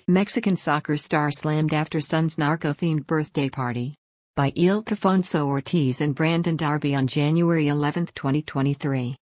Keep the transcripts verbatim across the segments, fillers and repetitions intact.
Mexican soccer star slammed after son's narco-themed birthday party. By Ildefonso Ortiz and Brandon Darby on January eleventh, twenty twenty-three.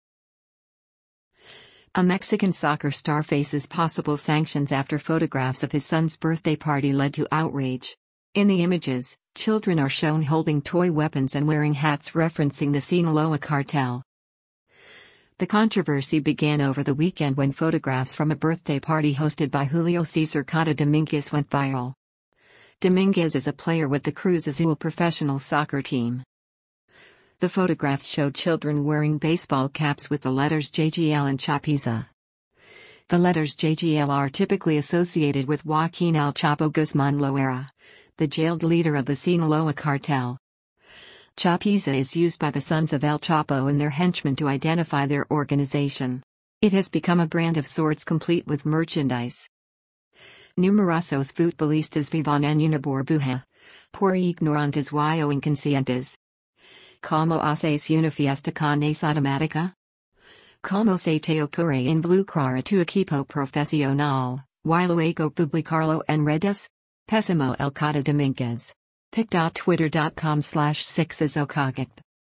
A Mexican soccer star faces possible sanctions after photographs of his son's birthday party led to outrage. In the images, children are shown holding toy weapons and wearing hats referencing the Sinaloa cartel. The controversy began over the weekend when photographs from a birthday party hosted by Julio Cesar Cota Dominguez went viral. Dominguez is a player with the Cruz Azul professional soccer team. The photographs showed children wearing baseball caps with the letters J G L and Chapiza. The letters J G L are typically associated with Joaquin El Chapo Guzman Loera, the jailed leader of the Sinaloa cartel. Chapiza is used by the sons of El Chapo and their henchmen to identify their organization. It has become a brand of sorts, complete with merchandise. Numerosos futbolistas vivan en una burbuja, por ignorantes y o inconscientes. ¿Cómo haces una fiesta con esa temática? ¿Cómo se te ocurre involucrar a tu equipo profesional, y luego publicarlo en redes? Pésimo El Cota Dominguez. pic.twitter.com slash sixesokagit.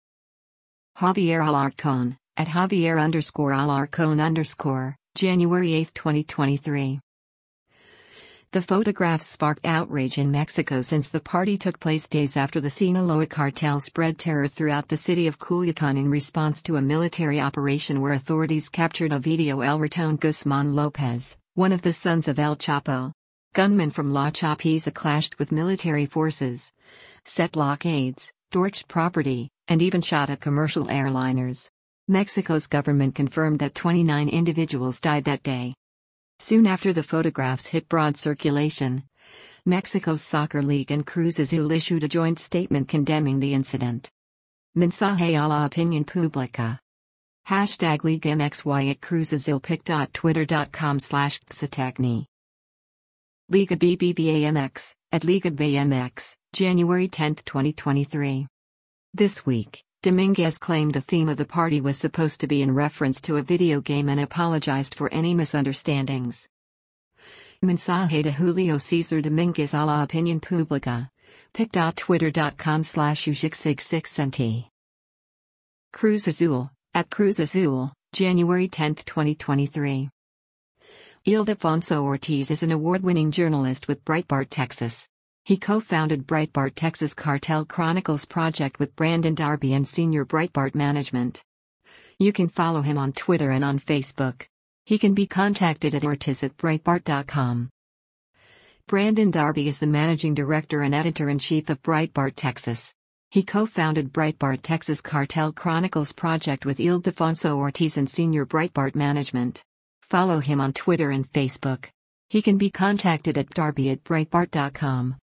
Javier Alarcón, at Javier underscore Alarcón underscore, January eighth, twenty twenty-three. The photographs sparked outrage in Mexico since the party took place days after the Sinaloa cartel spread terror throughout the city of Culiacan in response to a military operation where authorities captured Ovidio El Ratón Guzman Lopez, one of the sons of El Chapo. Gunmen from La Chapiza clashed with military forces, set blockades, torched property, and even shot at commercial airliners. Mexico's government confirmed that twenty-nine individuals died that day. Soon after the photographs hit broad circulation, Mexico's Soccer League and Cruz Azul issued a joint statement condemning the incident. Mensaje a la opinión pública. Hashtag Liga M X Y at Cruz Azul pic.twitter.com slash xatagni. Liga B B V A M X, at Liga B M X, January tenth, twenty twenty-three. This week, Dominguez claimed the theme of the party was supposed to be in reference to a video game and apologized for any misunderstandings. Mensaje de Julio Cesar Dominguez a la opinión pública, pic.twitter.com slash ujixig6nt. Cruz Azul, at Cruz Azul, January tenth, twenty twenty-three. Ildefonso Ortiz is an award-winning journalist with Breitbart Texas. He co-founded Breitbart Texas Cartel Chronicles project with Brandon Darby and senior Breitbart management. You can follow him on Twitter and on Facebook. He can be contacted at ortiz at breitbart dot com. Brandon Darby is the managing director and editor-in-chief of Breitbart Texas. He co-founded Breitbart Texas Cartel Chronicles project with Ildefonso Ortiz and senior Breitbart management. Follow him on Twitter and Facebook. He can be contacted at darby at breitbart dot com.